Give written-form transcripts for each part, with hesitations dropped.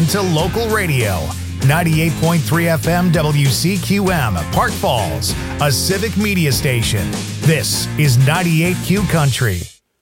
into local radio. 98.3 FM WCQM, Park Falls, a civic media station. This is 98Q Country.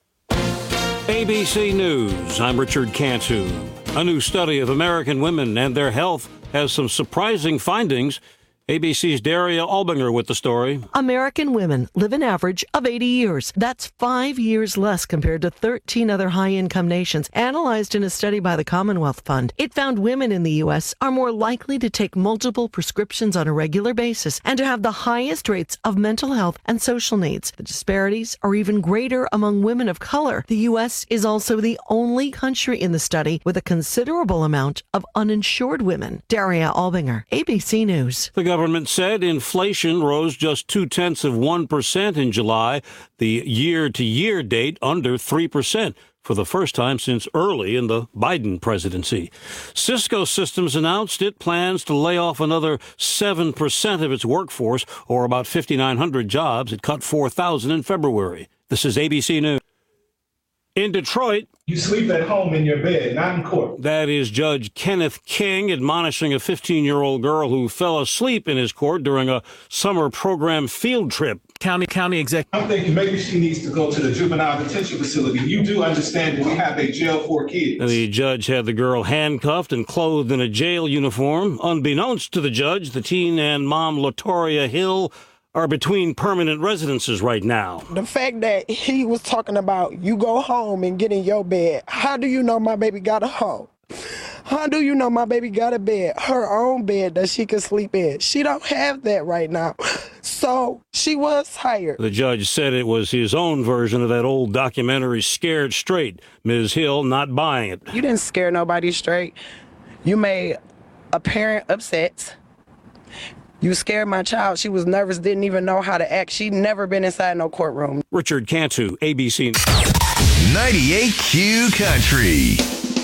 ABC News, I'm Richard Cantu. A new study of American women and their health has some surprising findings. ABC's Daria Albinger with the story. American women live an average of 80 years. That's 5 years less compared to 13 other high-income nations, analyzed in a study by the Commonwealth Fund. It found women in the U.S. are more likely to take multiple prescriptions on a regular basis and to have the highest rates of mental health and social needs. The disparities are even greater among women of color. The U.S. is also the only country in the study with a considerable amount of uninsured women. Daria Albinger, ABC News. The government said inflation rose just 0.2% in July, the year-to-year date under 3%, for the first time since early in the Biden presidency. Cisco Systems announced it plans to lay off another 7% of its workforce, or about 5,900 jobs. It cut 4,000 in February. This is ABC News. In Detroit, you sleep at home in your bed, not in court. That is Judge Kenneth King admonishing a 15-year-old girl who fell asleep in his court during a summer program field trip. County executive. I'm thinking maybe she needs to go to the juvenile detention facility. You do understand that we have a jail for kids. The judge had the girl handcuffed and clothed in a jail uniform. Unbeknownst to the judge, the teen and mom, Latoria Hill, are between permanent residences right now. The fact that he was talking about you go home and get in your bed. How do you know my baby got a home? How do you know my baby got a bed, her own bed that she could sleep in? She don't have that right now. So she was hired. The judge said it was his own version of that old documentary, Scared Straight. Ms. Hill not buying it. You didn't scare nobody straight. You made a parent upset. You scared my child. She was nervous, didn't even know how to act. She'd never been inside no courtroom. Richard Cantu, ABC. 98Q Country.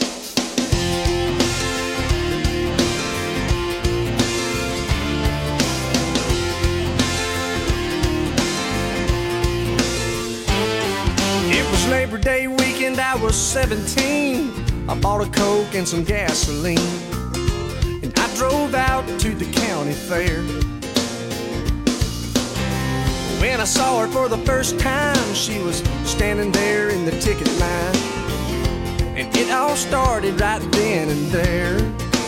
It was Labor Day weekend, I was 17. I bought a Coke and some gasoline. I drove out to the county fair. When I saw her for the first time, she was standing there in the ticket line. And it all started right then and there.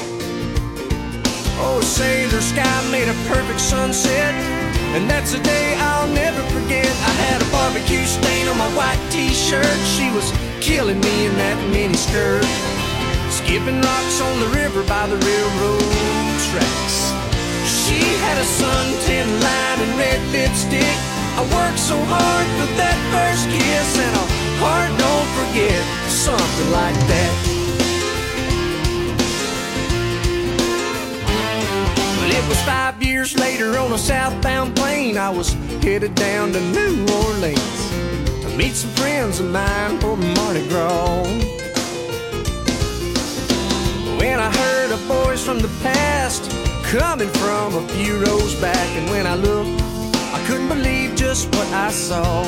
Oh, sailor sky made a perfect sunset, and that's a day I'll never forget. I had a barbecue stain on my white t-shirt. She was killing me in that mini skirt, skipping rocks on the river by the railroad tracks. She had a suntan line and red lipstick. I worked so hard for that first kiss, and a heart don't forget, something like that. But it was 5 years later on a southbound plane. I was headed down to New Orleans to meet some friends of mine for Mardi Gras. When I heard a voice from the past coming from a few rows back, and when I looked, I couldn't believe just what I saw.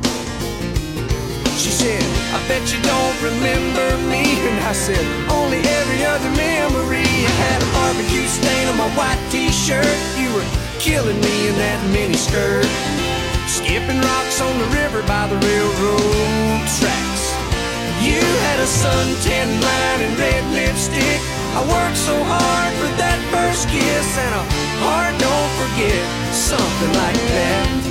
She said, I bet you don't remember me. And I said, only every other memory. I had a barbecue stain on my white t-shirt. You were killing me in that mini skirt, skipping rocks on the river by the railroad tracks. You had a suntan line and red lipstick. I worked so hard for that first kiss, and a heart don't forget, something like that.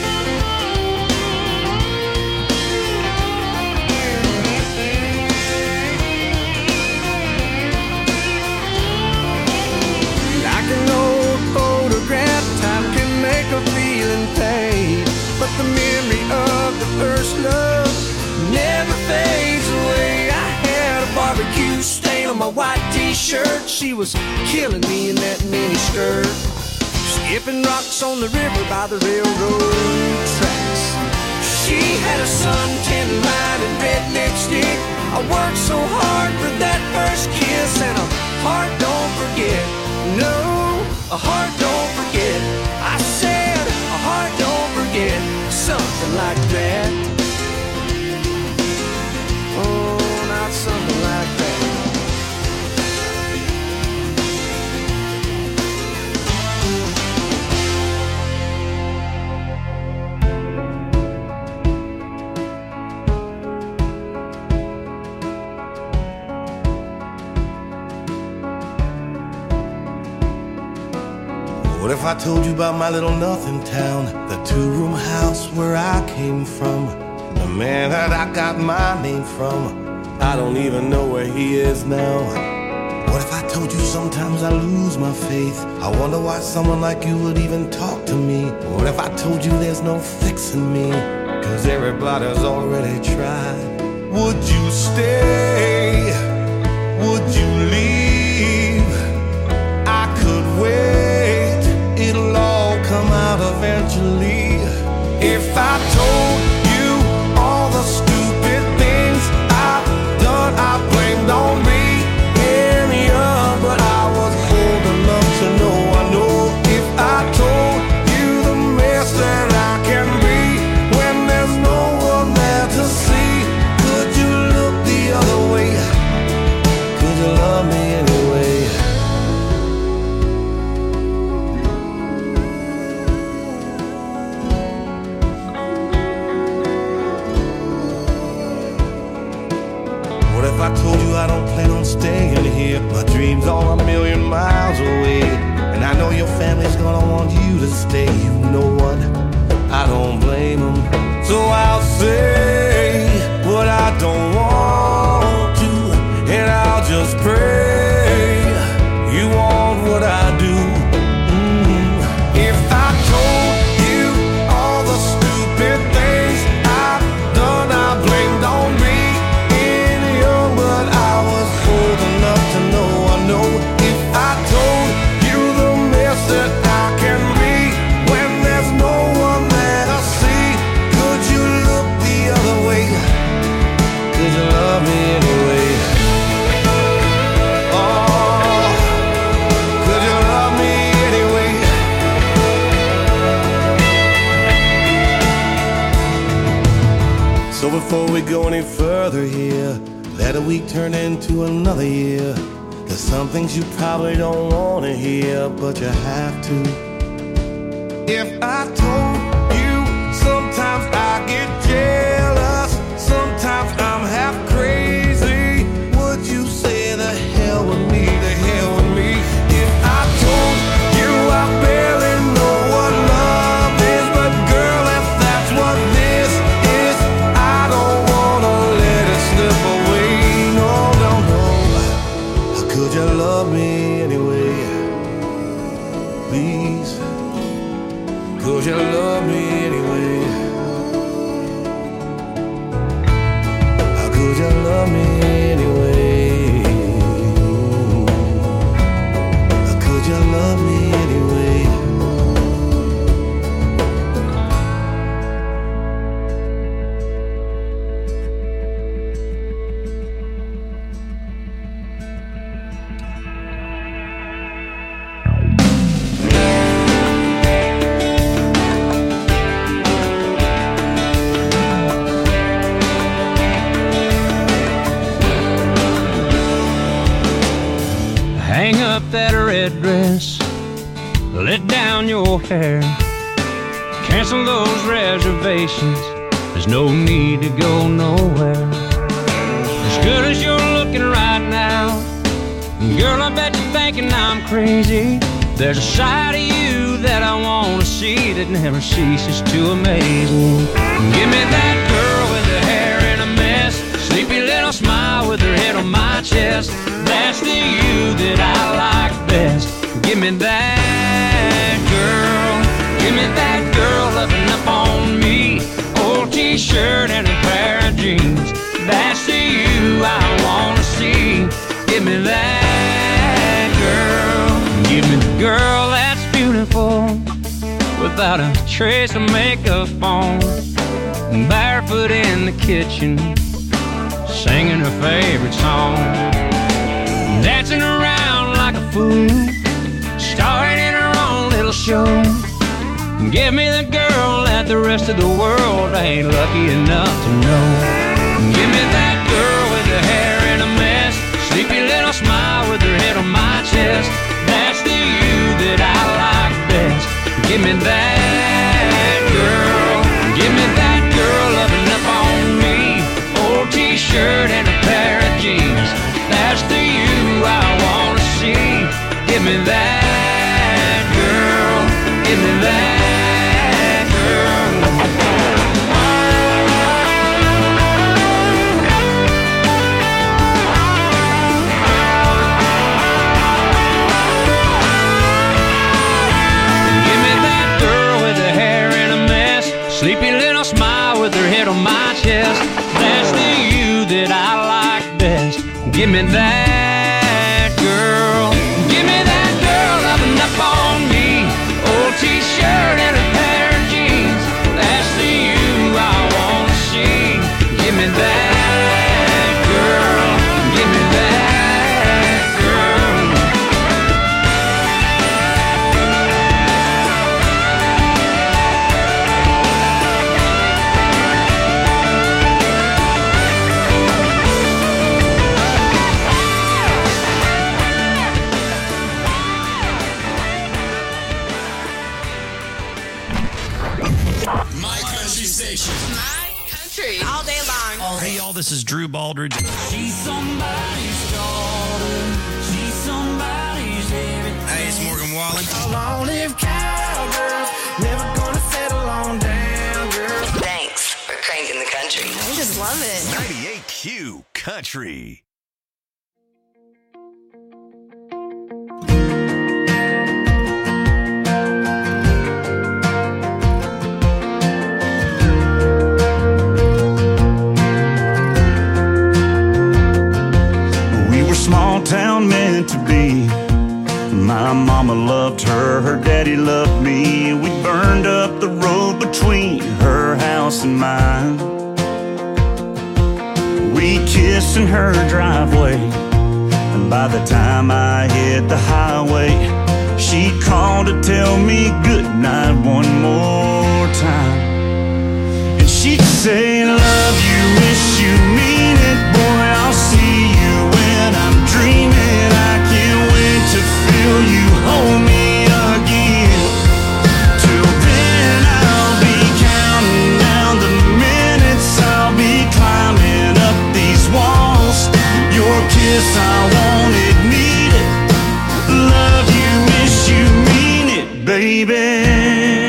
Like an old photograph, time can make a feeling fade, but the memory of the first love never fades away. I had a barbecue stain on my white t-shirt. She was killing me in that mini skirt, skipping rocks on the river by the railroad tracks. She had a suntan line and red lipstick. I worked so hard for that first kiss, and a heart don't forget. No, a heart don't forget. I said a heart don't forget, something like that. Oh, not something like that. if I told you about my little nothing town, the 2-room house where I came from, the man that I got my name from? I don't even know where he is now. What if I told you sometimes I lose my faith? I wonder why someone like you would even talk to me. What if I told you there's no fixing me? 'Cause everybody's already tried. Would you stay? Would you leave? I could wait, it'll all come out eventually. If I told you all the stupid things I've done, I blamed on me. But I was old enough to know, I know. If I told you the mess that I can be when there's no one there to see, could you look the other way? Could you love me anyway? What if I told you I don't plan on staying here? My dream's all a million miles away, and I know your family's gonna want you to stay. You know what? I don't blame them. So I'll say what I don't want to, and I'll just pray you want what I do. If I told you all the stupid things I've done, I blamed on me. But I was old enough to know, I know. If I told you the mess that I can be when there's no one there to see, could you look the other way? Could you love me anyway? Oh, could you love me anyway? So before we go any further here, let a week turn into another year. There's some things you probably don't want to hear, but you have to. If I told you sometimes I get jealous, sometimes I'm half crazy, would you say the hell with me, the hell with me? If I told you I barely know what love is, but girl, if that's what this is, I don't wanna let it slip away. Could you love me anyway? Please, could you love me anyway? Could you love me anyway? Could you love me anyway? That red dress, let down your hair, cancel those reservations, there's no need to go nowhere. As good as you're looking right now, girl, I bet you're thinking I'm crazy. There's a side of you that I want to see that never ceases to amaze me. Give me that girl with her hair in a mess, sleepy little smile with her head on my chest. That's the you that I like best. Give me that girl. Give me that girl loving up on me. Old t-shirt and a pair of jeans. That's the you I want to see. Give me that girl. Give me the girl that's beautiful, without a trace of makeup on, barefoot in the kitchen, singing her favorite song, dancing around like a fool, starring in her own little show. Give me the girl that the rest of the world ain't lucky enough to know. Give me that girl with her hair in a mess, sleepy little smile with her head on my chest. That's the you that I like best. Give me that girl. Give me that girl loving up on me. Old t-shirt and a pair of jeans. That's the you I wanna see. Give me that girl. Sleepy little smile with her head on my chest. That's the you that I like best. Give me that girl. Give me that girl loving up on me. Old t-shirt and a pair of jeans. That's the you I wanna see. Give me that girl. Give me that girl. All day long. Hey, y'all, this is Drew Baldridge. She's somebody's daughter. She's somebody's everything. Hey, it's Morgan Wallen. Long-lived cowgirls, never gonna settle on down, girl. Thanks for cranking the country. I just love it. 98Q Country. Small town meant to be. My mama loved her, her daddy loved me. We burned up the road between her house and mine. We kissed in her driveway, and by the time I hit the highway, she called to tell me goodnight one more time. And she'd say, love you, miss you, mean it, boy, I'll see you when I'm dreaming. I can't wait to feel you hold me again. Till then I'll be counting down the minutes. I'll be climbing up these walls. Your kiss, I want it, need it. Love you, miss you, mean it, baby.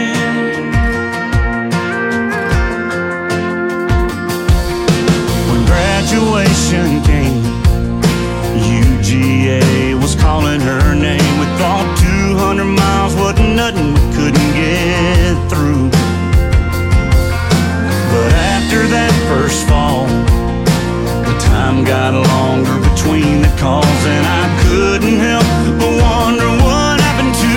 Graduation came, UGA was calling her name. We thought 200 miles wasn't nothing, we couldn't get through. But after that first fall, the time got longer between the calls, and I couldn't help but wonder what happened to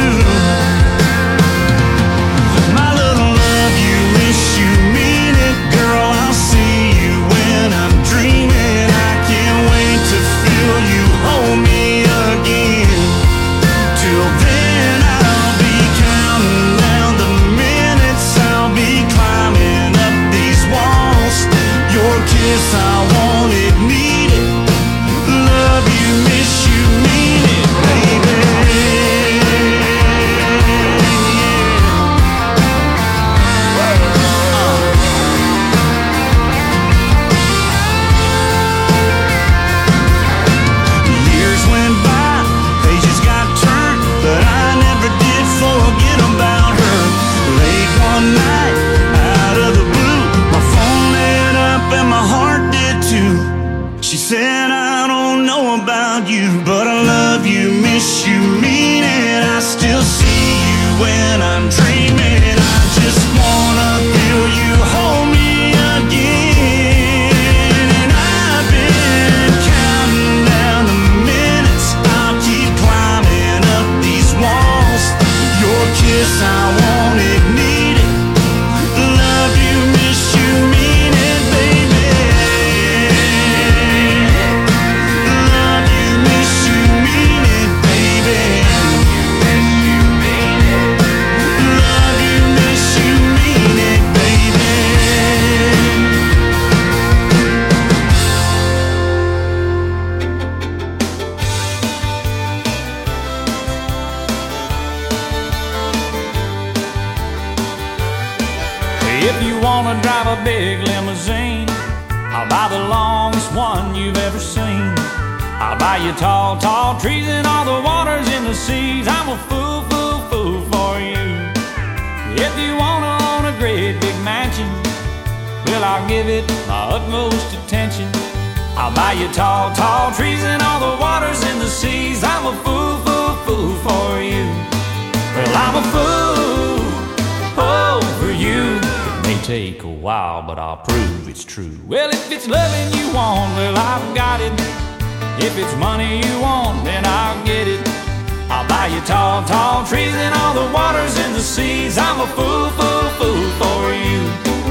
my little love you, miss you, mean it, girl, I'll see you when I'm dreaming. I can't wait to feel you hold me again. Till then I'll be counting down the minutes. I'll be climbing up these walls. Your kiss, I want it, need it. Love you, miss you, mean it, baby. She said, I don't know about you, but I love you, miss you, mean it. I still see you when I'm dreaming. I just wanna feel you hold me again. And I've been counting down the minutes. I'll keep climbing up these walls. Your kiss, I want it, need it. Love you, miss you, mean it, baby. If you wanna drive a big limousine, I'll buy the longest one you've ever seen. I'll buy you tall, tall trees and all the waters in the seas. I'm a fool, fool, fool for you. If you wanna own a great big mansion, well, I'll give it my utmost attention. I'll buy you tall, tall trees and all the waters in the seas. I'm a fool, fool, fool for you. Well, I'm a fool, oh, for you. It may take a while, but I'll prove it's true. Well, if it's loving you want, well, I've got it. If it's money you want, then I'll get it. I'll buy you tall, tall trees and all the waters and the seas. I'm a fool, fool, fool for you.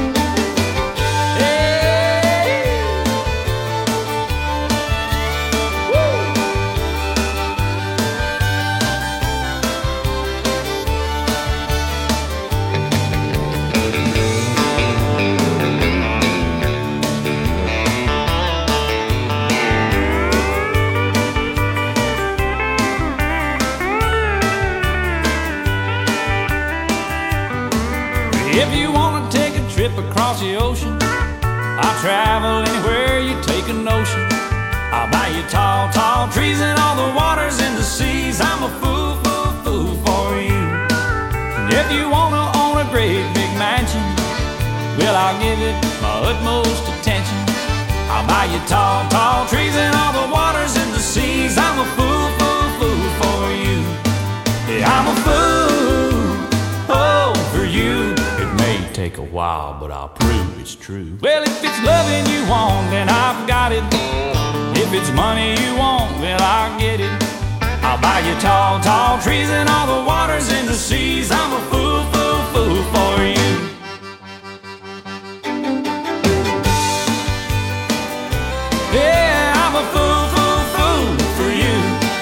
If you want to take a trip across the ocean, I'll travel anywhere you take a notion. I'll buy you tall, tall trees and all the waters and the seas. I'm a fool, fool, fool for you. And if you want to own a great big mansion, well, I'll give it my utmost attention. I'll buy you tall, tall trees and all the waters and the seas. I'm a fool, fool, fool for you. Yeah, I'm a fool, oh, for you. Take a while, but I'll prove it's true. Well, if it's loving you want, then I've got it. If it's money you want, well, I'll get it. I'll buy you tall, tall trees and all the waters and the seas. I'm a fool, fool, fool for you. Yeah, I'm a fool, fool, fool for you.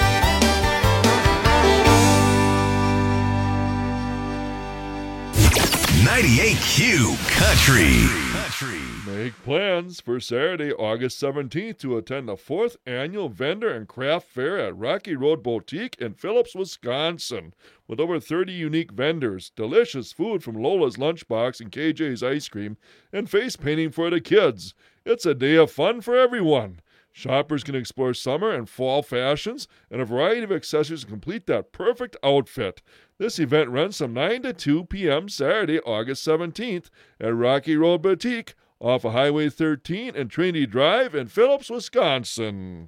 98Q Country. Make plans for Saturday, August 17th to attend the 4th Annual Vendor and Craft Fair at Rocky Road Boutique in Phillips, Wisconsin. With over 30 unique vendors, delicious food from Lola's Lunchbox and KJ's Ice Cream, and face painting for the kids. It's a day of fun for everyone. Shoppers can explore summer and fall fashions and a variety of accessories to complete that perfect outfit. This event runs from 9 to 2 p.m. Saturday, August 17th at Rocky Road Boutique off of Highway 13 and Trinity Drive in Phillips, Wisconsin.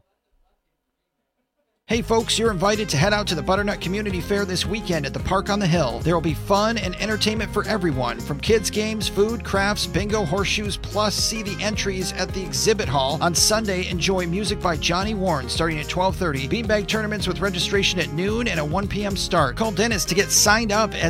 Hey folks, you're invited to head out to the Butternut Community Fair this weekend at the Park on the Hill. There will be fun and entertainment for everyone, from kids games, food, crafts, bingo, horseshoes, plus see the entries at the exhibit hall. On Sunday, enjoy music by Johnny Warren starting at 12:30. Beanbag tournaments with registration at noon and a 1 p.m. start. Call Dennis to get signed up at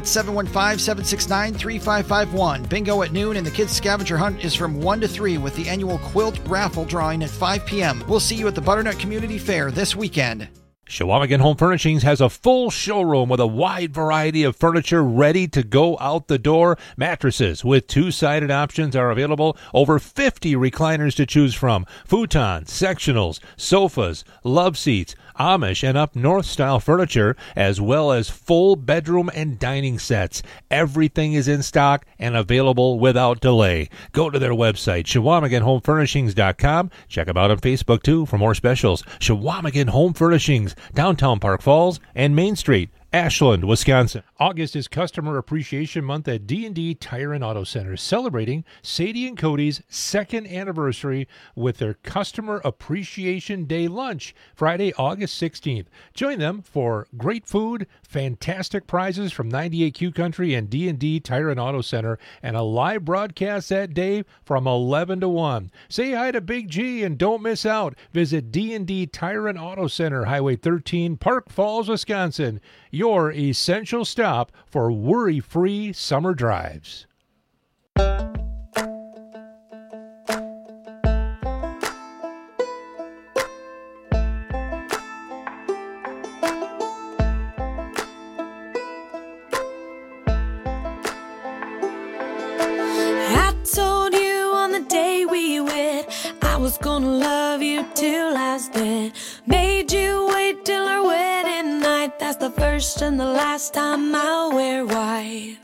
715-769-3551. Bingo at noon and the kids scavenger hunt is from 1 to 3 with the annual quilt raffle drawing at 5 p.m. We'll see you at the Butternut Community Fair this weekend. Chequamegon Home Furnishings has a full showroom with a wide variety of furniture ready to go out the door. Mattresses with two-sided options are available. Over 50 recliners to choose from. Futons, sectionals, sofas, love seats, Amish and up north style furniture, as well as full bedroom and dining sets. Everything is in stock and available without delay. Go to their website, ChequamegonHomeFurnishings.com. Check them out on Facebook too for more specials. Chequamegon Home Furnishings, downtown Park Falls and Main Street, Ashland, Wisconsin. August is Customer Appreciation Month at D&D Tire and Auto Center, celebrating Sadie and Cody's second anniversary with their Customer Appreciation Day lunch, Friday, August 16th. Join them for great food, fantastic prizes from 98Q Country and D&D Tire and Auto Center, and a live broadcast that day from 11 to 1. Say hi to Big G and don't miss out. Visit D&D Tire and Auto Center, Highway 13, Park Falls, Wisconsin. Your essential stop for worry-free summer drives. I told you on the day we wed I was gonna love you till I was dead. Made you wait till our wedding night. That's the first and the last time I'll wear white.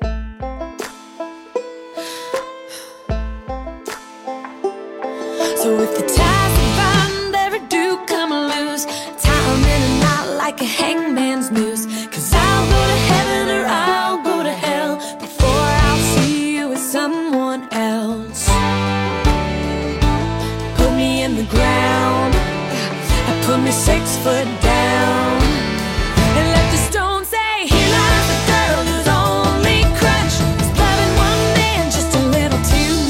So if the ties of bond ever do come loose, tie 'em in a knot like a hangman's noose. 'Cause I'll go to heaven or I'll go to hell before I'll see you with someone else. Put me in the ground, put me 6 foot down, and let the stone say, here lies a girl whose only crutch is loving one man just a little too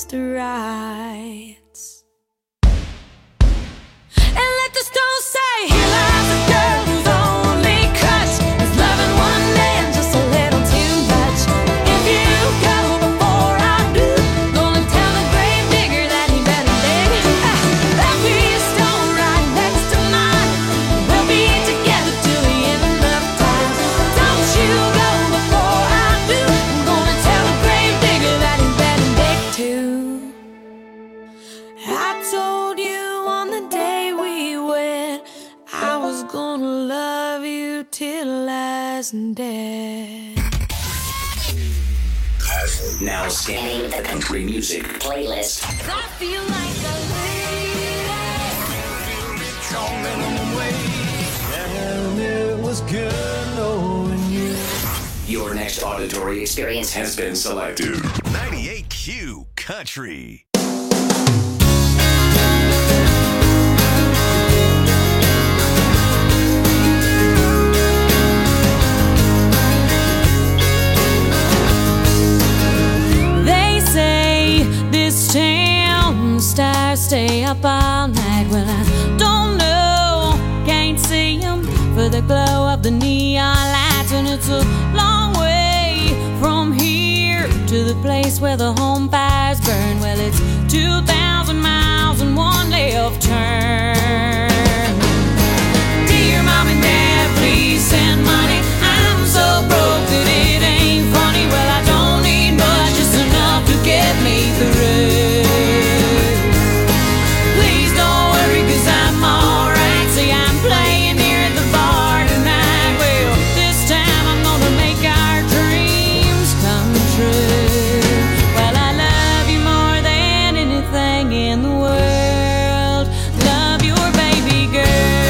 just rights. And let the stone say, here lies a girl whose only crutch is loving one man just a little too much. If you go before I do, gonna tell the grave digger that he better dig. There'll be a stone right next to mine. We'll be together till the end of time. Don't you go before I do, I'm gonna tell the grave digger that he better dig too. I told you on the day we wed, I was gonna love you till last dead. Now scanning the country music playlist. I feel like a And it was good knowing you. Your next auditory experience has been selected. 98Q Country. They say this town stars stay up all night. Well, I don't know, can't see them for the glow of the neon lights. And it's a long way from here to the place where the home fires burn. Well, it's 2,000 miles and one left turn. Dear Mom and Dad, please send money. I'm so broke that it ain't funny. Well, I don't need much, just enough to get me through. Please don't worry, 'cause I'm alright. See, I'm playing here at the bar tonight. Well, this time I'm gonna make our dreams come true. Well, I love you more than anything in the world. Love your baby girl.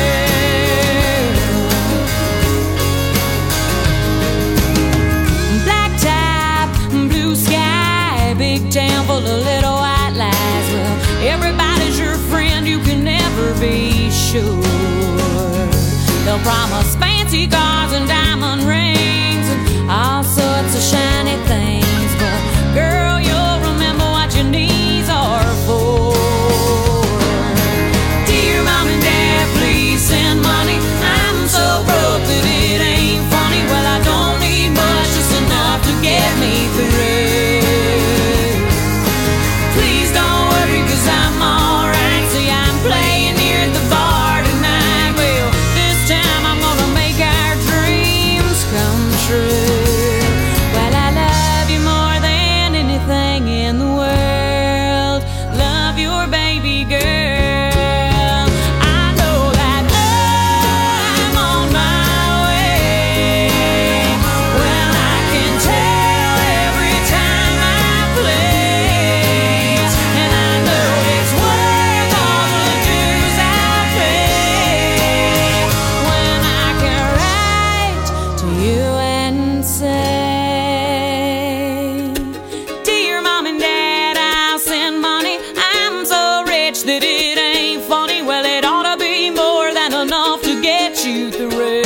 Black top, blue sky, big town full of little white lies. Well, everybody's your friend, you can never be sure. They'll promise fancy cars and diamond rings and all sorts of shiny things. But girl, you'll remember what your knees are for. Dear Mom and Dad, please send money. I'm so broke that it ain't funny. Well, I don't need much, just enough to get me through. Please don't worry, 'cause I'm alright. See, I'm playing here at the bar tonight. Well, this time I'm gonna make our dreams come true. Well, I love you more than anything in the world. Love your baby girl. I know that I'm on my way. Well, I can tell every time I play. And I know it's worth all the dues I pay. When I can write to you and say, dear Mom and Dad, I'll send money. I'm so rich that it ain't funny. Well, it ought to be more than enough to get you through.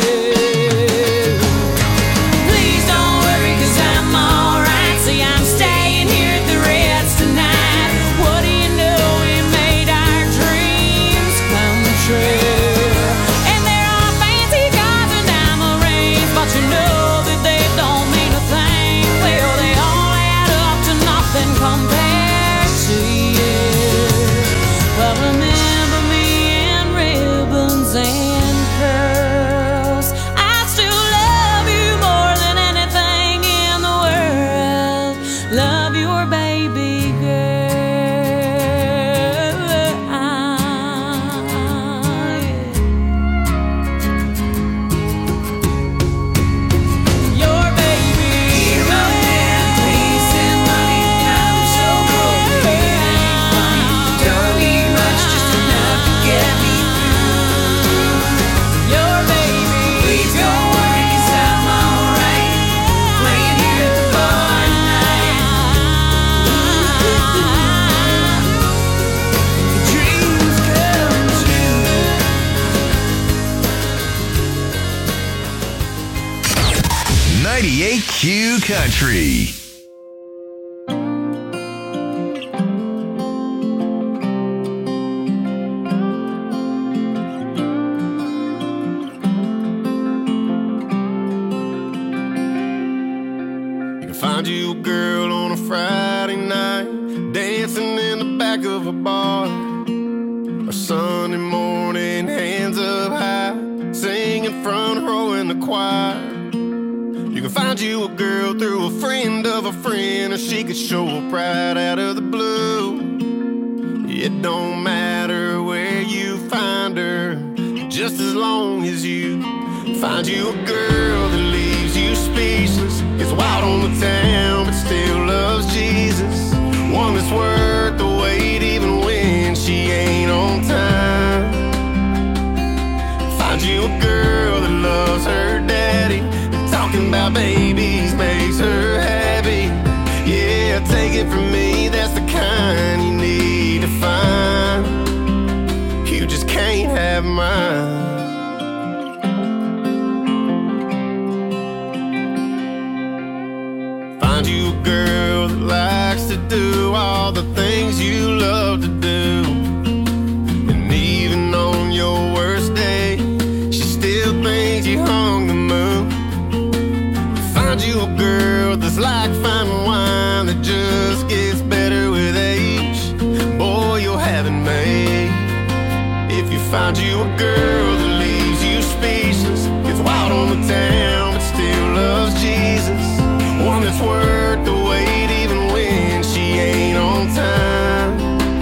Please don't worry, 'cause I'm alright. See, I'm staying here at the Ritz tonight. What do you know, we made our dreams come true. And there are fancy cars and diamond rings, but you know that they don't mean a thing. Well, they all add up to nothing compared to you. Well, remember me in ribbons and curls. I still love you more than anything in the world. Love your baby girl. Your baby girl. Please send money. I'm so broke that it ain't funny. Don't need much, just enough to get me through. Your baby. Please don't worry, 'cause I'm alright. Playing here at the bar tonight. Dreams come true. 98Q Country. back of a bar, or Sunday morning, hands up high, singing front row in the choir. You can find you a girl through a friend of a friend, or she could show up right out of the blue. It don't matter where you find her, just as long as you find you a girl that leaves you speechless, gets wild on the town but still loves Jesus. One that's worth the wait even when she ain't on time. Find you a girl that loves her daddy, talking about babies makes her happy. Yeah, take it from me, that's the kind you need to find. You just can't have mine. Find you a girl that likes to do all the things you love to do, and even on your worst day, she still thinks you hung the moon. Find you a girl that's like fine wine that just gets better with age. Boy, you'll have it made. If you find you a girl that leaves you speechless, gets wild on the town but still loves Jesus. One that's worth the wait even when she ain't on time.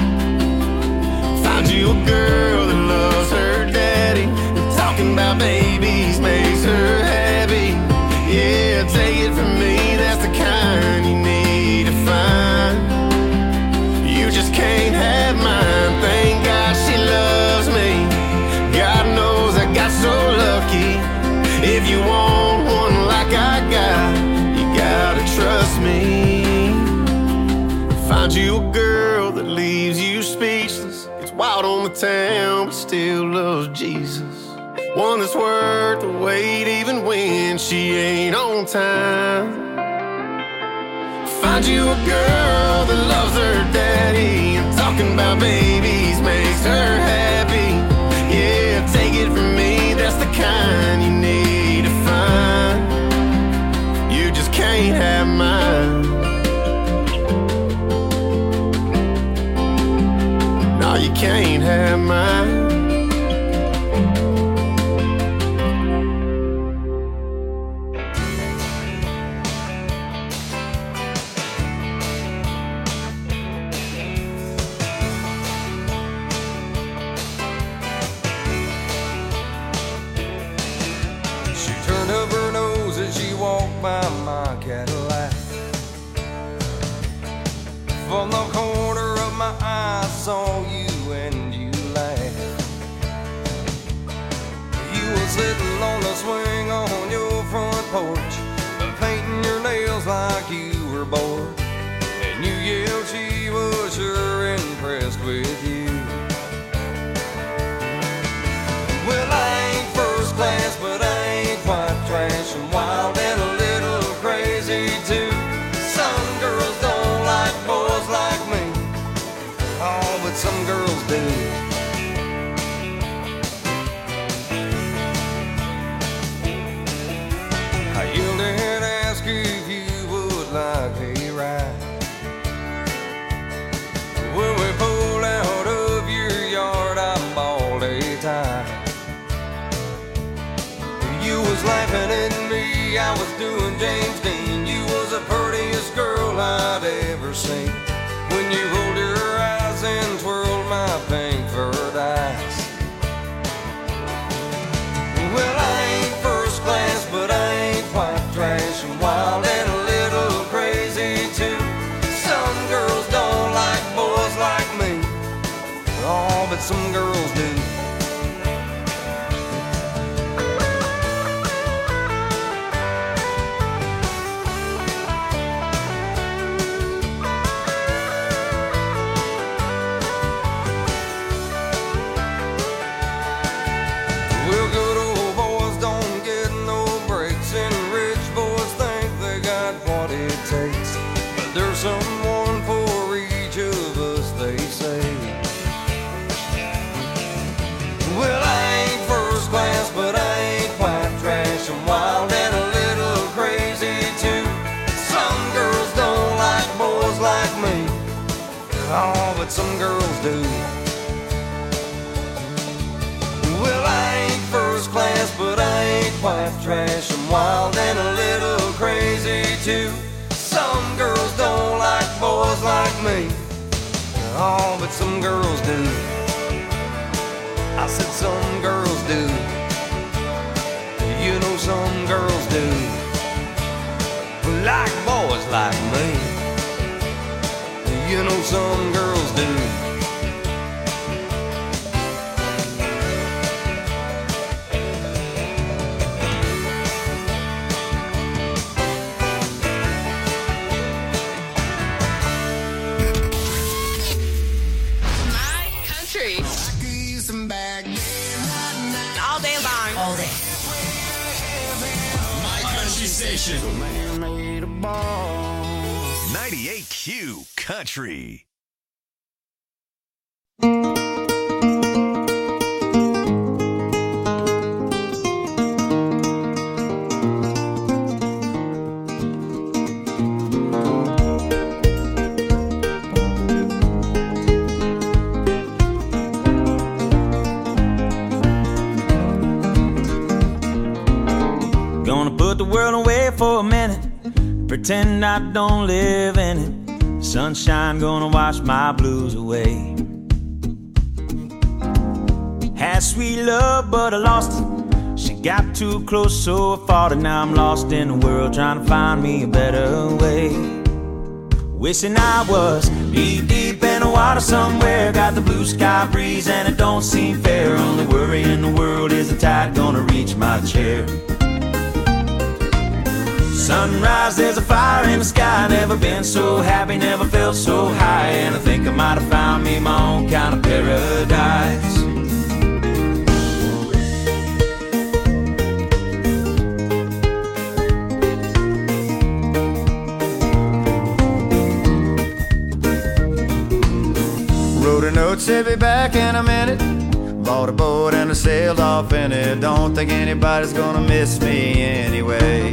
Find you a girl that loves her daddy, talking about babies makes her happy. Yeah, take it from me, that's the kind you need to find. You just can't have mine. Thank God she loves me. God knows I got so lucky. If you want one like I got, gotta trust me. Find you a girl that leaves you speechless, gets wild on the town but still loves Jesus. One that's worth the wait even when she ain't on time. Find you a girl that loves her daddy, and talking about babies makes her happy. Yeah, take it from me, that's the kind you need to find. You just can't have mine. No, you can't have mine. She turned up her nose as she walked by my Cadillac. From the corner of my eye I saw you and you laughed. You were sitting on the swing on your front porch, painting your nails like you were bored. And you yelled she was sure impressed with you. Well, I ain't first class, but I ain't quite trash. I'm wild and a little crazy too. Some girls don't like boys like me. Oh, but some girls do. I yelled and asked if you would like a ride. When we pulled out of your yard, I bawled a tie. You was laughing at me, I was doing James Dean. You was the prettiest girl I'd ever seen. When you rolled your eyes and twirled my pink furred eyes. Well, I ain't first class, but I ain't quite trash. I'm wild and a little crazy too. Some girls don't like boys like me. Oh, but some girls do. Well, good old boys don't get no breaks, and rich boys think they got what it takes. But there's someone for each of us, they say. Oh, but some girls do. Well, I ain't first class, but I ain't white trash. I'm wild and a little crazy too. Some girls don't like boys like me. Oh, but some girls do. I said some girls do. You know some girls do. Like boys like me. You know some girls do. My country. All day long. All day. My country station. 98Q Country. Gonna put the world away for a minute, pretend I don't live in it. Sunshine gonna wash my blues away. Had sweet love, but I lost it. She got too close, so I fought it. Now I'm lost in the world, trying to find me a better way. Wishing I was deep, deep in the water somewhere. Got the blue sky breeze and it don't seem fair. Only worry in the world is the tide gonna reach my chair. Sunrise, there's a fire in the sky. Never been so happy, never felt so high. And I think I might have found me my own kind of paradise. Wrote a note, said be back in a minute. Bought a boat and I sailed off in it. Don't think anybody's gonna miss me anyway.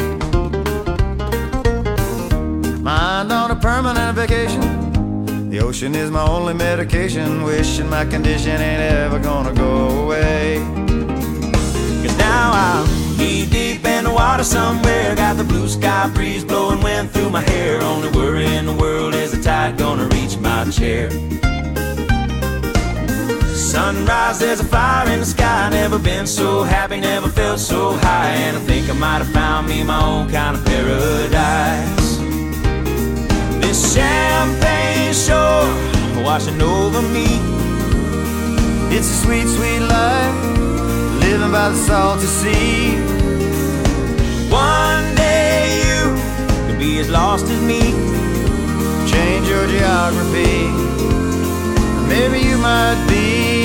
Mind on a permanent vacation. The ocean is my only medication. Wishing my condition ain't ever gonna go away. Cause now I'm knee deep in the water somewhere. Got the blue sky breeze blowing wind through my hair. Only worry in the world is the tide gonna reach my chair. Sunrise, there's a fire in the sky. Never been so happy, never felt so high. And I think I might have found me my own kind of paradise. This champagne shore washing over me. It's a sweet, sweet life, living by the salty sea. One day you could be as lost as me. Change your geography, maybe you might be.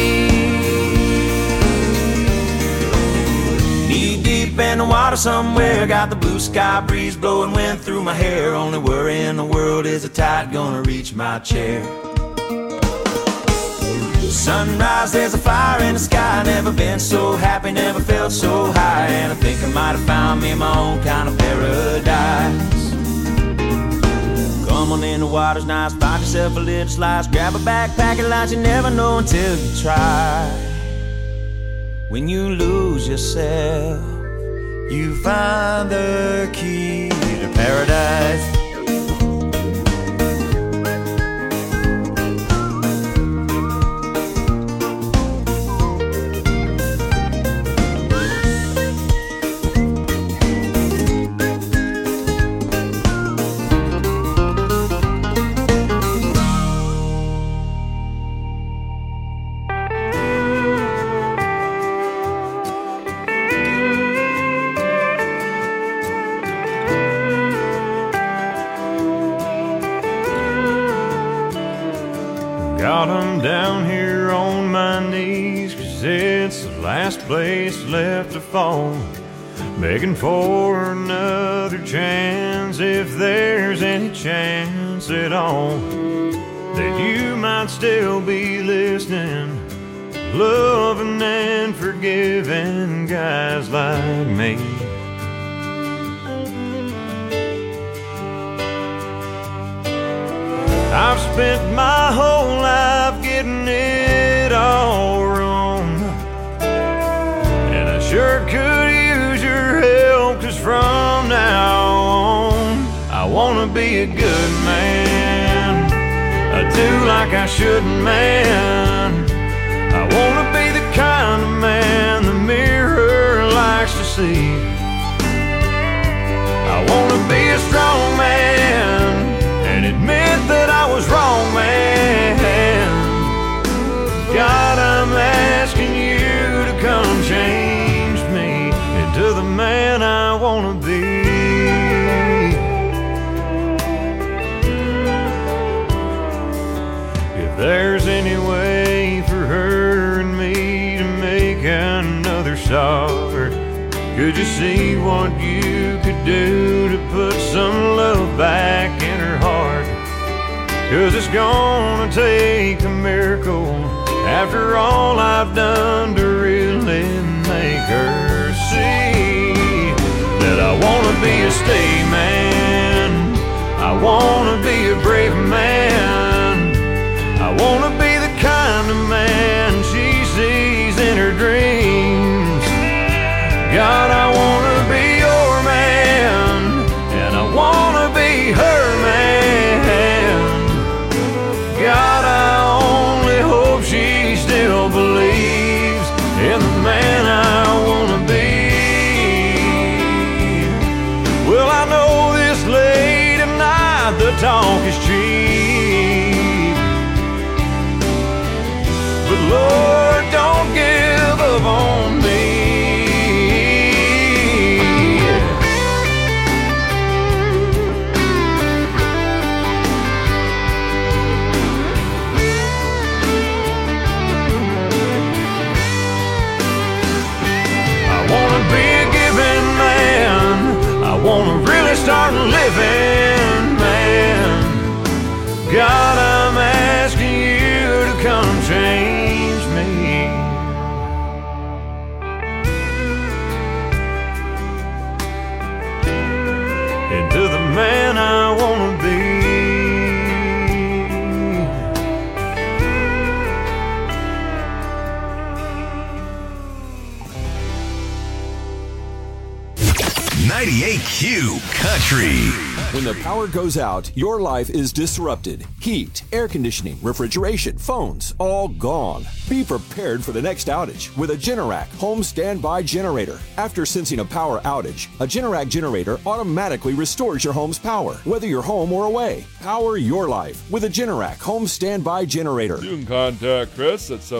Knee deep in the water somewhere. Got the blue sky breeze blowing wind through my hair. Only worry in the world is the tide gonna reach my chair. Sunrise, there's a fire in the sky. Never been so happy, never felt so high. And I think I might have found me my own kind of paradise. Come on in, the water's nice. Find yourself a little slice. Grab a backpack and lunch. You never know until you try. When you lose yourself, you find the key to paradise. Got 'em down here on my knees, 'cause it's the last place left to fall. Begging for another chance, if there's any chance at all, that you might still be listening, loving and forgiving guys like me. I've spent my whole life getting it all wrong, and I sure could use your help, 'cause from now on I wanna be a good man. I do like I shouldn't, man. I wanna be the kind of man the mirror likes to see. I wanna be a strong man and admit that I was wrong, man. God, I'm asking you to come change me into the man I wanna be. If there's any way for her and me to make another start, could you see what you could do to put some love back in her heart? 'Cause it's gonna take a miracle after all I've done to really make her see that I wanna be a stay man. I wanna be a brave man. I wanna be the kind of man she sees in her dreams. God, I wanna be your man, and I wanna be her man. God, I only hope she still believes in the man I wanna be. Well, I know this late at night the talk is cheap, but Lord, don't give up on me. I wanna really start living, man. God, I'm asking you to come change me into the man I wanna be. 98Q Country. When the power goes out, your life is disrupted. Heat, air conditioning, refrigeration, phones, all gone. Be prepared for the next outage with a Generac home standby generator. After sensing a power outage, a Generac generator automatically restores your home's power, whether you're home or away. Power your life with a Generac home standby generator. You can contact Chris at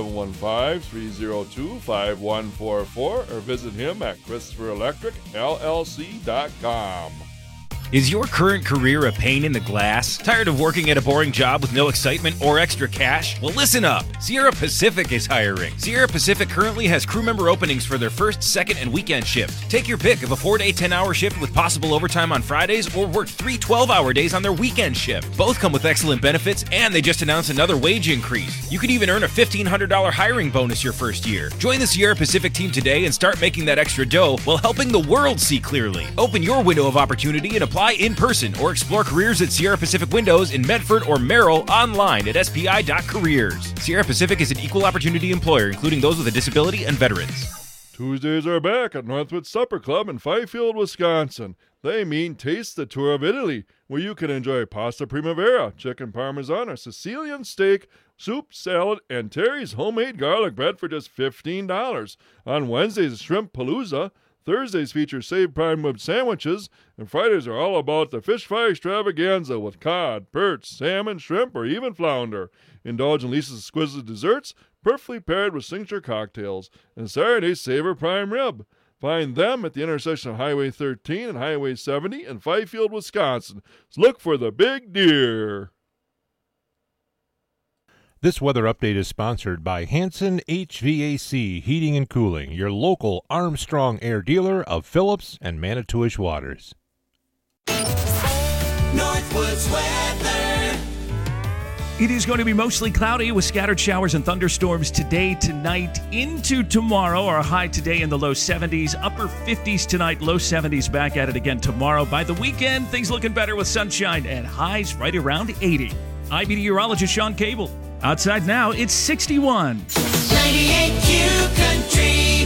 715-302-5144 or visit him at ChristopherElectricLLC.com. Is your current career a pain in the glass? Tired of working at a boring job with no excitement or extra cash? Well, listen up. Sierra Pacific is hiring. Sierra Pacific currently has crew member openings for their first, second, and weekend shift. Take your pick of a 4-day, 10-hour shift with possible overtime on Fridays, or work 3 12-hour days on their weekend shift. Both come with excellent benefits, and they just announced another wage increase. You could even earn a $1,500 hiring bonus your first year. Join the Sierra Pacific team today and start making that extra dough while helping the world see clearly. Open your window of opportunity and apply in person, or explore careers at Sierra Pacific Windows in Medford or Merrill online at spi.careers. Sierra Pacific is an equal opportunity employer, including those with a disability and veterans. Tuesdays are back at Northwood Supper Club in Fifield, Wisconsin. They mean Taste the Tour of Italy, where you can enjoy pasta primavera, chicken parmesan, or Sicilian steak, soup, salad, and Terry's homemade garlic bread for just $15. On Wednesdays, shrimp palooza. Thursdays feature saved prime rib sandwiches, and Fridays are all about the fish fry extravaganza with cod, perch, salmon, shrimp, or even flounder. Indulge in Lisa's exquisite desserts, perfectly paired with signature cocktails. And Saturdays savor prime rib. Find them at the intersection of Highway 13 and Highway 70 in Fifield, Wisconsin. So look for the big deer. This weather update is sponsored by Hanson HVAC Heating and Cooling, your local Armstrong Air dealer of Phillips and Manitowish Waters. Northwoods weather. It is going to be mostly cloudy with scattered showers and thunderstorms today, tonight, into tomorrow. Our high today in the low 70s, upper 50s tonight, low 70s back at it again tomorrow. By the weekend, things looking better with sunshine and highs right around 80. IBD urologist Sean Cable. Outside now, it's 61. 98Q Country.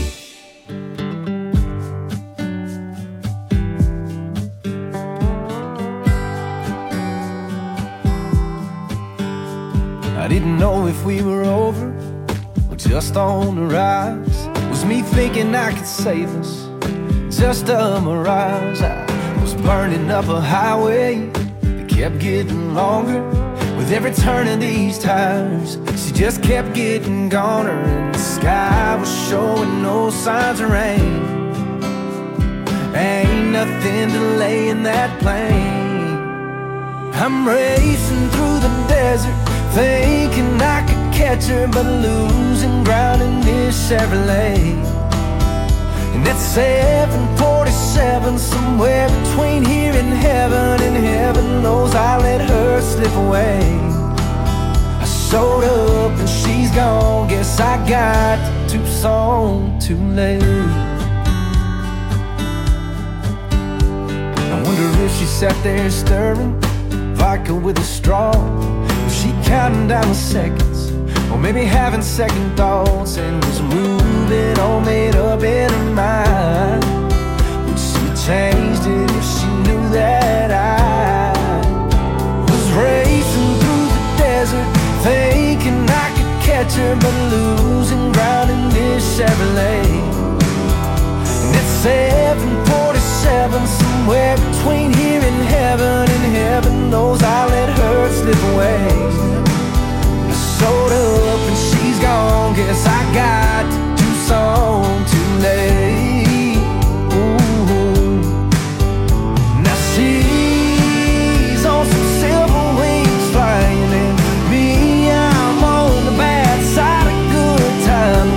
I didn't know if we were over or just on the rise. Was me thinking I could save us just a mirage? I was burning up a highway that kept getting longer. With every turn of these tires, she just kept getting goner. And the sky was showing no signs of rain. Ain't nothing delaying that plane. I'm racing through the desert, thinking I could catch her, but losing ground in this Chevrolet. And at 747, somewhere between here and heaven knows I let her slip away. I showed up and she's gone, guess I got to Tucson too late. I wonder if she sat there stirring vodka with a straw. Was she counting down the seconds, or maybe having second thoughts, and was moving all made up in her mind? Would she have changed it if she knew that I was racing through the desert, thinking I could catch her, but losing ground in this Chevrolet? And at 747, somewhere between here and heaven knows I let her slip away. I showed up and she's gone, guess I got to Tucson too late. Ooh. Now she's on some silver wings flying, and me, I'm on the bad side of good time,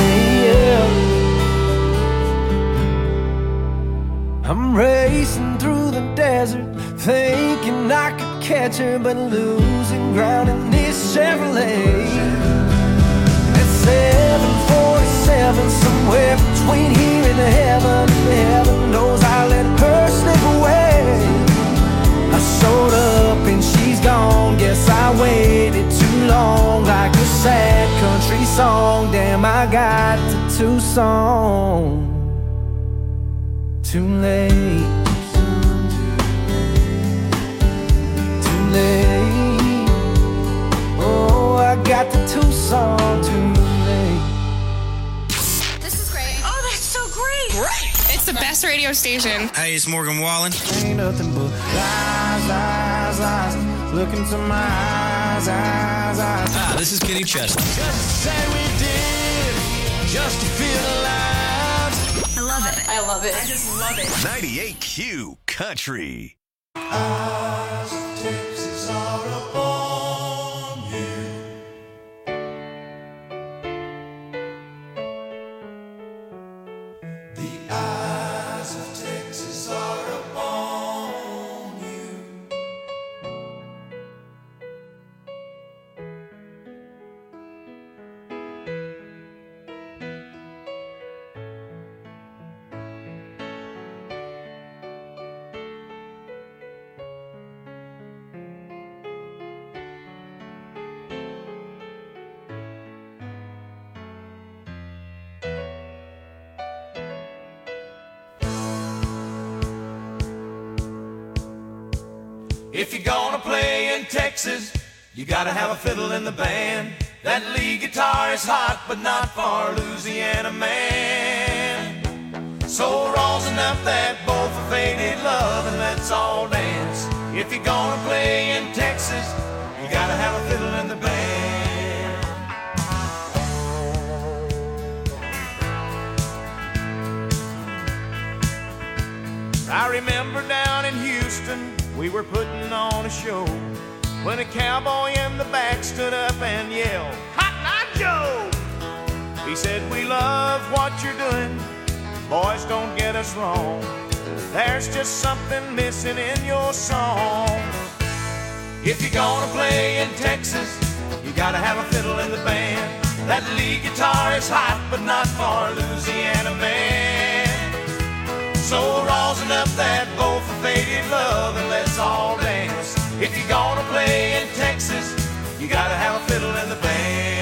yeah. I'm racing through the desert, thinking I could catch her, but losing ground in this Chevrolet. At 747, somewhere between here and heaven knows I let her slip away. I showed up and she's gone, guess I waited too long, like a sad country song. Damn, I got to Tucson too late. Oh, I got to Tucson too late. This is great. Oh, that's so great. Great. It's the best radio station. Hey, it's Morgan Wallen. Ain't nothing but lies, lies, lies. Look into my eyes, eyes, eyes. Ah, this is Kenny Chesney. Just to say we did, just to feel alive. I love it. I love it. I just love it. 98Q Country. Eyes of Texas are upon you. The eyes of Texas are upon you. If you're gonna play in Texas, you gotta have a fiddle in the band. That lead guitar is hot, but not for Louisiana man. So rosin up that bowl for faded love and let's all dance. If you're gonna play in Texas, you gotta have a fiddle in the band. I remember down in Houston, we were putting on a show when a cowboy in the back stood up and yelled, "Cotton Eye Joe!" He said, "We love what you're doing, boys, don't get us wrong. There's just something missing in your song. If you're gonna play in Texas, you gotta have a fiddle in the band. That lead guitar is hot, but not for Louisiana man. So rosin up that bowl for faded love and let's all dance. If you're gonna play in Texas, you gotta have a fiddle in the band.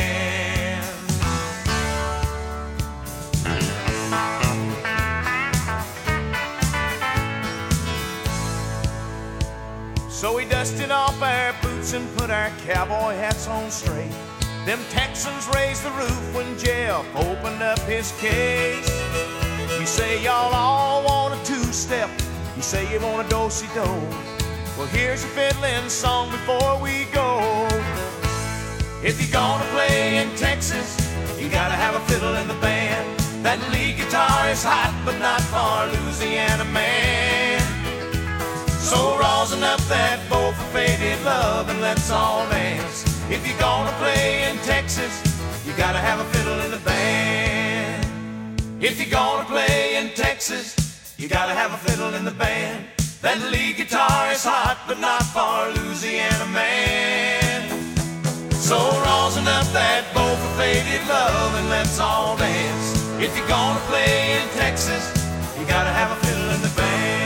So we dusted off our boots and put our cowboy hats on straight. Them Texans raised the roof when Jeff opened up his case. You say y'all all want a two-step, you say you want a do-si-do. Well, here's a fiddling song before we go. If you're gonna play in Texas, you gotta have a fiddle in the band. That lead guitar is hot, but not for Louisiana man. So rosin up that bow for faded love and let's all dance. If you're gonna play in Texas, you gotta have a fiddle in the band. If you're gonna play in Texas, you gotta have a fiddle in the band. That lead guitar is hot, but not for Louisiana man. So rosin up that bow for faded love and let's all dance. If you're gonna play in Texas, you gotta have a fiddle in the band.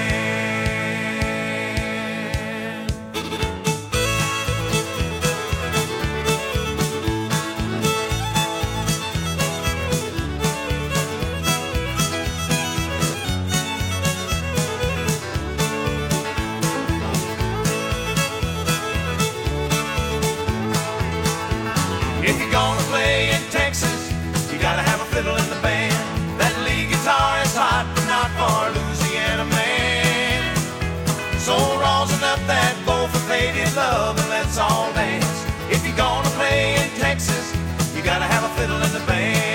If you're gonna play in Texas, you gotta have a fiddle in the band. That lead guitar is hot, but not for Louisiana man. So rosin up that bow for faded love and let's all dance. If you're gonna play in Texas, you gotta have a fiddle in the band.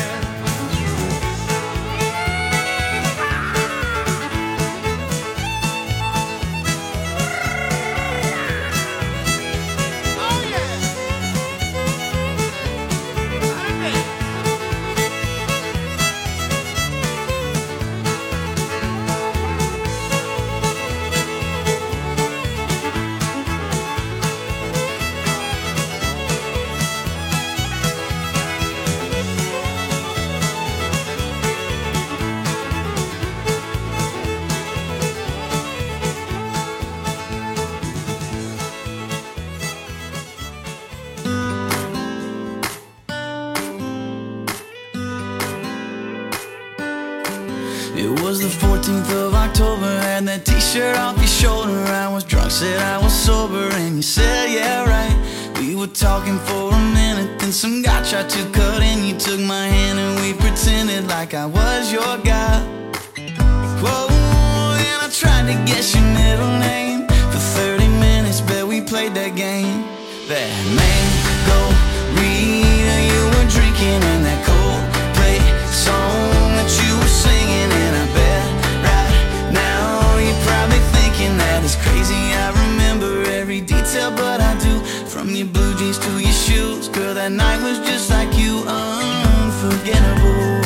It was the 14th of October, had that t-shirt off your shoulder. I was drunk, said I was sober, and you said, yeah, right. We were talking for a minute, then some guy tried to cut in. You took my hand and we pretended like I was your guy. Whoa, and I tried to guess your middle name. For 30 minutes, bet we played that game. That mango Rita you were drinking, and that Coldplay song that you were singing. And I bet right now you're probably thinking that it's crazy I remember every detail, but I do. From your blue jeans to your shoes, girl, that night was just like you, unforgettable.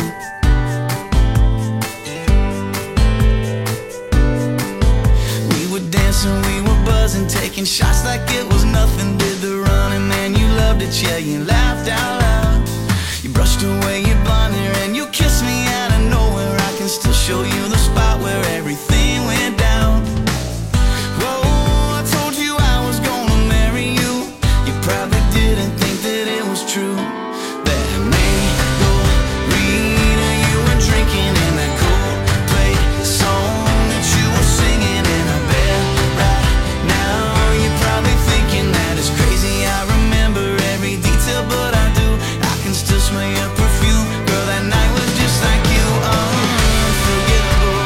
We were dancing, we were buzzing, taking shots like it was nothing. Did the running, man, you loved it, yeah, you laughed out loud. You brushed away your blonde hair and you kissed me out of nowhere. I can still show you the spot where everything went down. Whoa, I told you I was gonna marry you. You probably didn't think that it was true. That mango Rita you were drinking, and that Coldplay song that you were singing. And I bet right now you're probably thinking that it's crazy I remember every detail, but I do. I can still smell your perfume, girl, that night was just like you, unforgettable.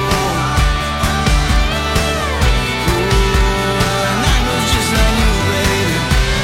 That night was just like you, baby.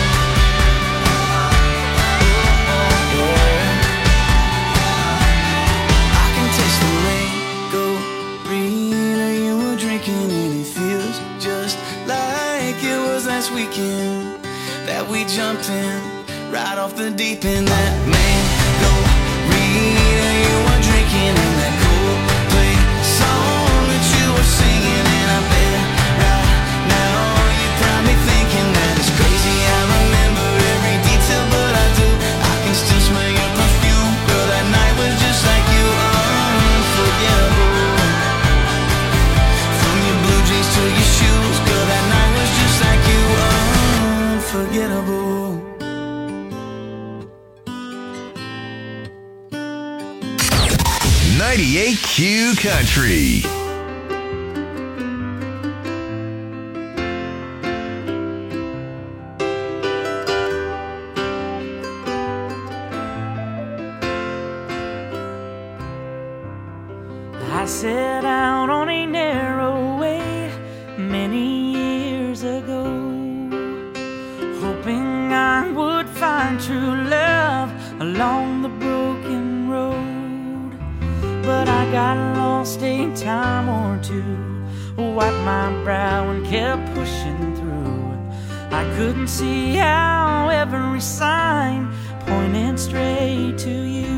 I can taste the mango Rita you were drinking, and it feels just like it was last weekend that we jumped in right off the deep end. That mango Rita you were drinking, and that Coldplay song that you were singing. And I bet right now you're probably thinking that it's crazy I remember every detail, but I do. I can still smell your perfume, girl, that night was just like you, unforgettable. From your blue jeans to your shoes, girl, that night was just like you, 98Q Country. I set out on a narrow way many years ago, hoping I would find true love along the broken road. But I got lost a time or two, wiped my brow and kept pushing through. I couldn't see how every sign pointed straight to you.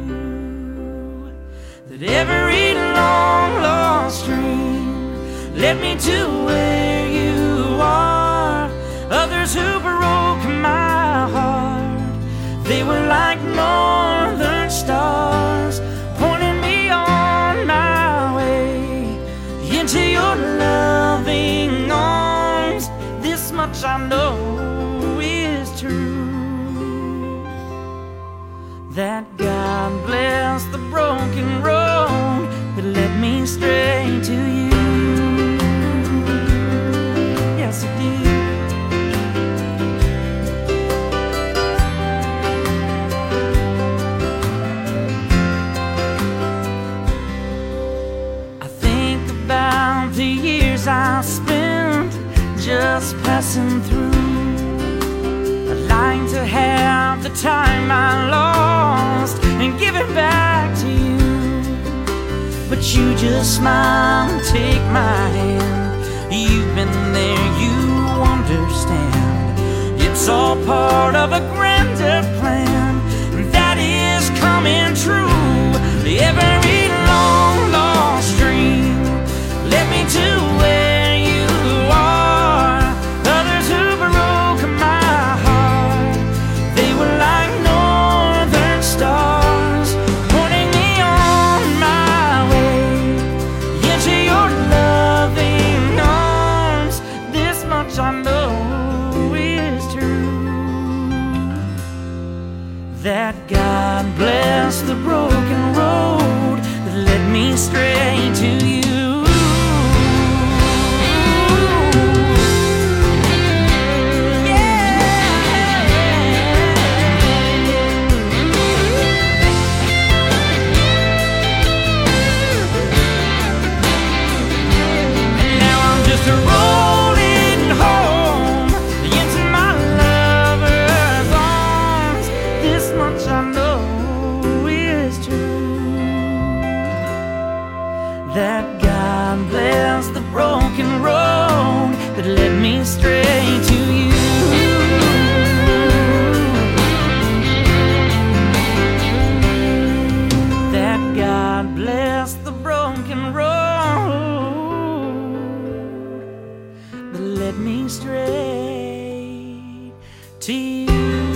That every long lost dream led me to where you are. Others who broke my heart, they were like northern stars, pointing me on my way into your loving arms. This much I know is true, that God bless the broken road that led me straight to you. Yes, it did. I think about the years I spent just passing through. I'd like to have the time I lost and give it back to you, but you just smile and take my hand. You've been there, you understand. It's all part of a grander plan that is coming true. Every long lost dream led me to where you are. Others who broke my heart, they were like northern stars, pointing me on my way into your loving arms. This much I know is true, that God bless the broken road that led me straight to you. Rolling home into my lover's arms. This much I know is true, that God bless the broken road that led me straight to you. That God bless the broken road that led me straight to you.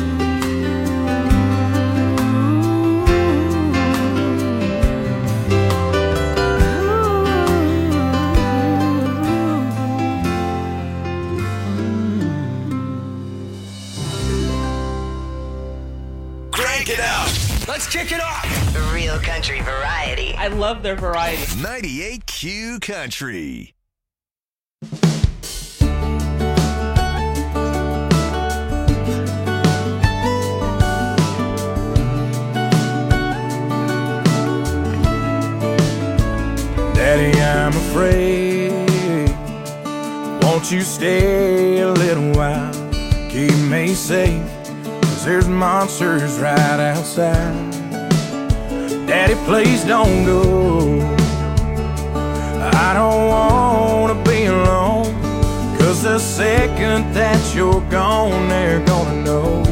Crank it up. Let's kick it off. Real country variety. I love their variety. 98Q Country. Daddy, I'm afraid. Won't you stay a little while? Keep me safe, 'cause there's monsters right outside. Daddy, please don't go. I don't wanna be alone, 'cause the second that you're gone, they're gonna know.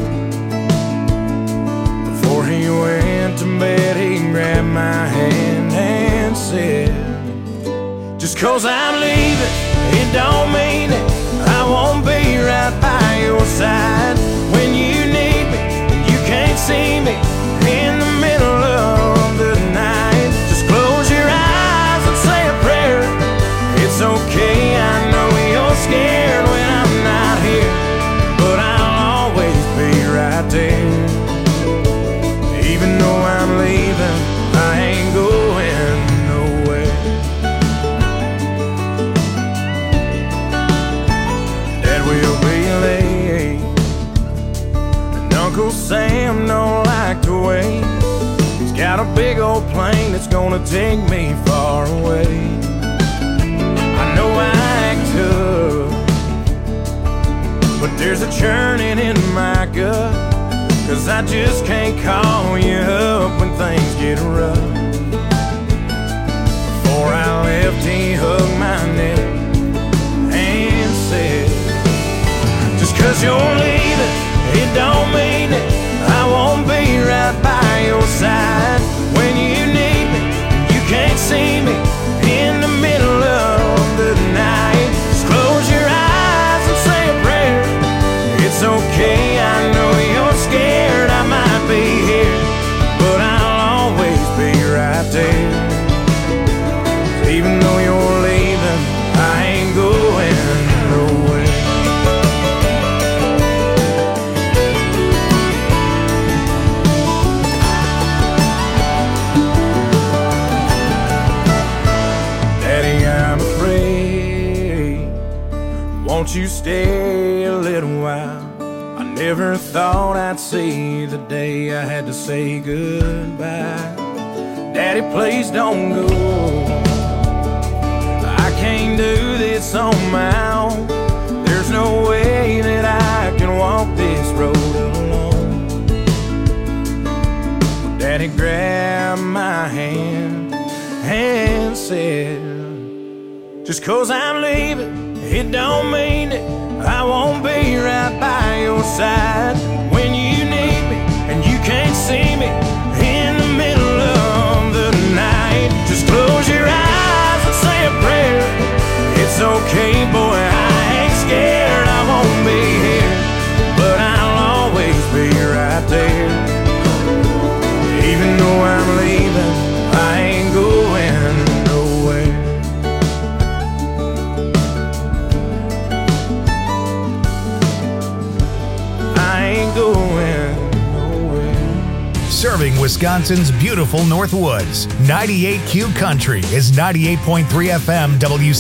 Before he went to bed, he grabbed my hand and said, just 'cause I'm leaving, it don't mean it. I won't be right by your side when you need me and you can't see me in the middle of the night. Just close your eyes and say a prayer. It's okay, I know you're scared when I'm not here, but I'll always be right there. Even though I'm leaving, I ain't going plane that's gonna take me far away. I know I act tough, but there's a churning in my gut, 'cause I just can't call you up when things get rough. Before I left, he hugged my neck and said, just 'cause you're leaving, it don't mean it I won't be right by your side. When you need me, you can't see me in the middle of the night. Just close your eyes and say a prayer. It's okay, I know you're scared I might be here, but I'll always be right there. Even though you're leaving, I ain't going nowhere. Won't you stay a little while? I never thought I'd see the day I had to say goodbye. Daddy, please don't go. I can't do this on my own. There's no way that I can walk this road alone. Daddy grabbed my hand and said, just 'cause I'm leaving, it don't mean it I won't be right by your side. When you need me and you can't see me in the middle of the night, just close your eyes and say a prayer. It's okay, boy, I ain't scared I won't be here, but I'll always be right there. Even though I'm leaving, I ain't going nowhere. Serving Wisconsin's beautiful North Woods, 98Q Country is 98.3 FM WC.